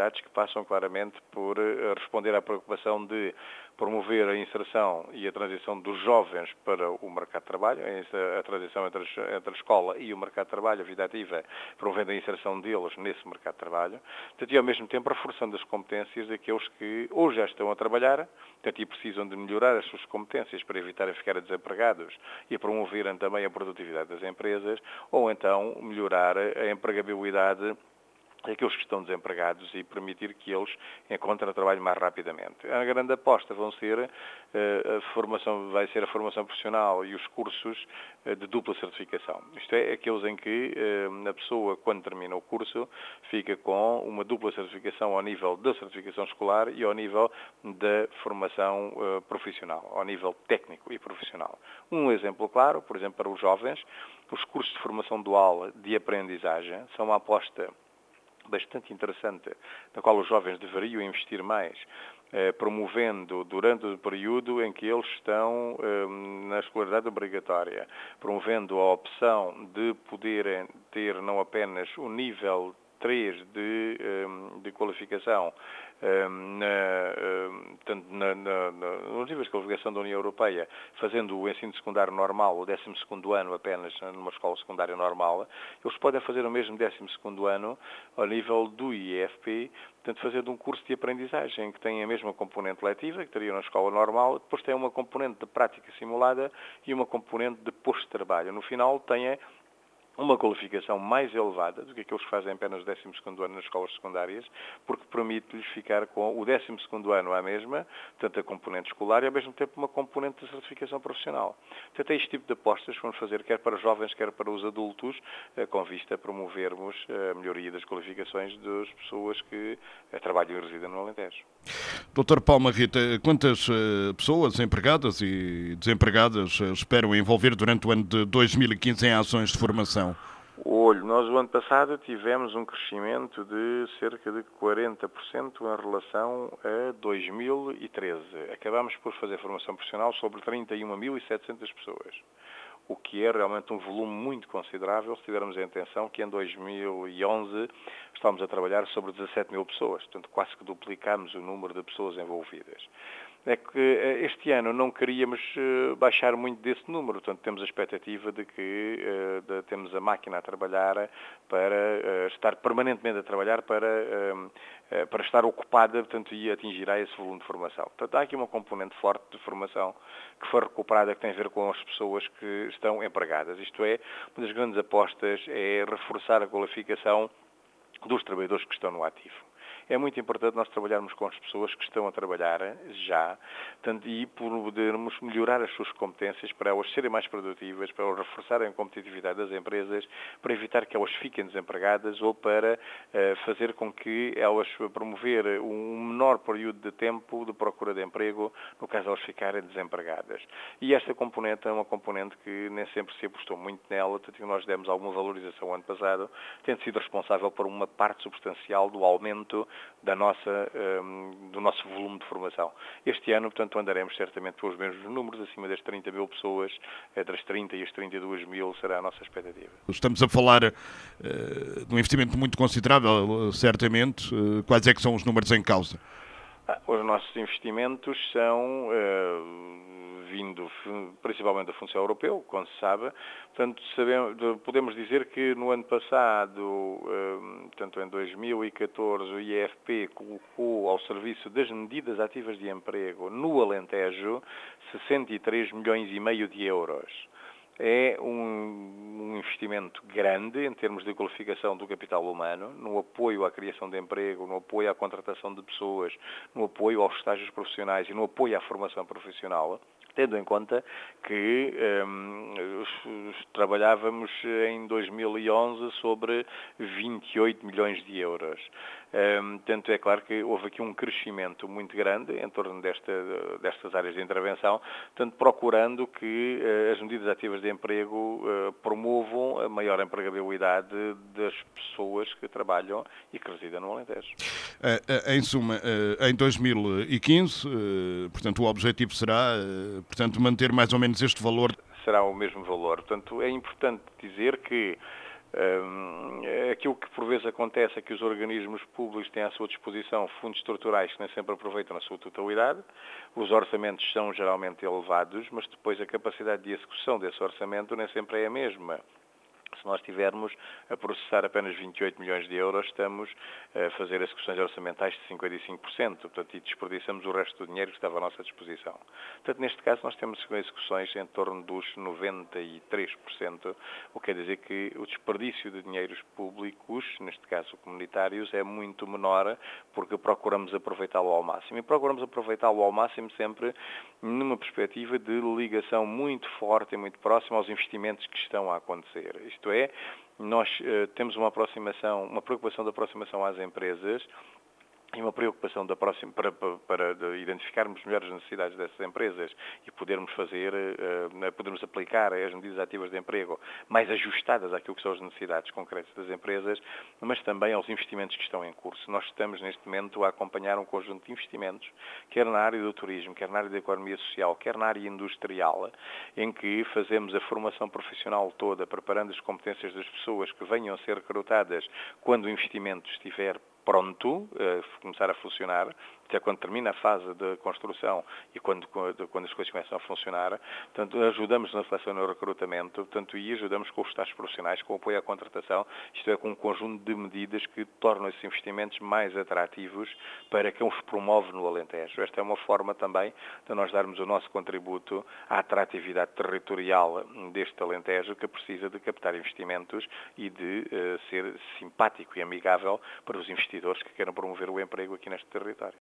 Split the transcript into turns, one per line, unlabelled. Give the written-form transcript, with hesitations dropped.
atividades que passam claramente por responder à preocupação de promover a inserção e a transição dos jovens para o mercado de trabalho, a transição entre a escola e o mercado de trabalho, a vida ativa, promovendo a inserção deles nesse mercado de trabalho, e ao mesmo tempo reforçando as competências daqueles que ou já estão a trabalhar, e precisam de melhorar as suas competências para evitarem ficar desempregados e promoverem também a produtividade das empresas, ou então melhorar a empregabilidade aqueles que estão desempregados e permitir que eles encontrem trabalho mais rapidamente. A grande aposta vai ser a formação profissional e os cursos de dupla certificação. Isto é, aqueles em que a pessoa, quando termina o curso, fica com uma dupla certificação ao nível da certificação escolar e ao nível da formação profissional, ao nível técnico e profissional. Um exemplo claro, por exemplo, para os jovens, os cursos de formação dual de aprendizagem são uma aposta bastante interessante, na qual os jovens deveriam investir mais, promovendo durante o período em que eles estão na escolaridade obrigatória, promovendo a opção de poderem ter não apenas o nível 3 de qualificação nos níveis de qualificação da União Europeia, fazendo o ensino secundário normal, o 12º ano apenas numa escola secundária normal, eles podem fazer o mesmo 12º ano ao nível do IEFP, portanto, fazendo um curso de aprendizagem que tem a mesma componente letiva, que teria na escola normal, depois tem uma componente de prática simulada e uma componente de posto de trabalho. No final, tem uma qualificação mais elevada do que aqueles que fazem apenas o 12º ano nas escolas secundárias, porque permite-lhes ficar com o 12º ano à mesma, tanto a componente escolar e ao mesmo tempo uma componente de certificação profissional. Portanto, é este tipo de apostas que vamos fazer, quer para os jovens, quer para os adultos, com vista a promovermos a melhoria das qualificações das pessoas que trabalham e residem no Alentejo.
Dr. Palma Rita, quantas pessoas empregadas e desempregadas esperam envolver durante o ano de 2015 em ações de formação?
Nós o ano passado tivemos um crescimento de cerca de 40% em relação a 2013. Acabámos por fazer formação profissional sobre 31.700 pessoas, o que é realmente um volume muito considerável se tivermos a atenção que em 2011 estávamos a trabalhar sobre 17 mil pessoas, portanto quase que duplicámos o número de pessoas envolvidas. É que este ano não queríamos baixar muito desse número, portanto temos a expectativa de que temos a máquina a trabalhar para estar permanentemente a trabalhar para estar ocupada, portanto, e atingirá esse volume de formação. Portanto, há aqui uma componente forte de formação que foi recuperada, que tem a ver com as pessoas que estão empregadas. Isto é, uma das grandes apostas é reforçar a qualificação dos trabalhadores que estão no ativo. É muito importante nós trabalharmos com as pessoas que estão a trabalhar já, e podermos melhorar as suas competências para elas serem mais produtivas, para elas reforçarem a competitividade das empresas, para evitar que elas fiquem desempregadas ou para fazer com que elas promover um menor período de tempo de procura de emprego, no caso de elas ficarem desempregadas. E esta componente é uma componente que nem sempre se apostou muito nela, portanto nós demos alguma valorização ano passado, tendo sido responsável por uma parte substancial do aumento do nosso volume de formação. Este ano, portanto, andaremos certamente pelos mesmos números, acima das 30 mil pessoas, entre as 30 e as 32 mil será a nossa expectativa.
Estamos a falar de um investimento muito considerável, certamente. Quais é que são os números em causa?
Os nossos investimentos são vindo principalmente da Função Europea, como se sabe. Portanto, podemos dizer que no ano passado, portanto, em 2014, o IEFP colocou ao serviço das medidas ativas de emprego no Alentejo 63,5 milhões de euros. É um investimento grande em termos de qualificação do capital humano, no apoio à criação de emprego, no apoio à contratação de pessoas, no apoio aos estágios profissionais e no apoio à formação profissional, tendo em conta que trabalhávamos em 2011 sobre 28 milhões de euros. Portanto, é claro que houve aqui um crescimento muito grande em torno destas áreas de intervenção, portanto, procurando que as medidas ativas de emprego promovam a maior empregabilidade das pessoas que trabalham e que residem no Alentejo.
Em suma, em 2015, portanto, o objetivo será, manter mais ou menos este valor.
Será o mesmo valor. Portanto, é importante dizer que Aquilo que por vezes acontece é que os organismos públicos têm à sua disposição fundos estruturais que nem sempre aproveitam na sua totalidade, os orçamentos são geralmente elevados, mas depois a capacidade de execução desse orçamento nem sempre é a mesma. Se nós estivermos a processar apenas 28 milhões de euros, estamos a fazer execuções orçamentais de 55%, portanto, e desperdiçamos o resto do dinheiro que estava à nossa disposição. Portanto, neste caso, nós temos execuções em torno dos 93%, o que quer dizer que o desperdício de dinheiros públicos, neste caso comunitários, é muito menor, porque procuramos aproveitá-lo ao máximo. E procuramos aproveitá-lo ao máximo sempre numa perspectiva de ligação muito forte e muito próxima aos investimentos que estão a acontecer. Isto é, nós temos uma preocupação de aproximação às empresas e uma preocupação para identificarmos melhor as necessidades dessas empresas e podermos podermos aplicar as medidas ativas de emprego mais ajustadas àquilo que são as necessidades concretas das empresas, mas também aos investimentos que estão em curso. Nós estamos neste momento a acompanhar um conjunto de investimentos, quer na área do turismo, quer na área da economia social, quer na área industrial, em que fazemos a formação profissional toda, preparando as competências das pessoas que venham a ser recrutadas quando o investimento estiver pronto, começar a funcionar, até quando termina a fase de construção e quando as coisas começam a funcionar. Portanto, ajudamos na seleção e no recrutamento, e ajudamos com os estágios profissionais, com o apoio à contratação, isto é, com um conjunto de medidas que tornam esses investimentos mais atrativos para quem os promove no Alentejo. Esta é uma forma também de nós darmos o nosso contributo à atratividade territorial deste Alentejo, que precisa de captar investimentos e de ser simpático e amigável para os investidores que queiram promover o emprego aqui neste território.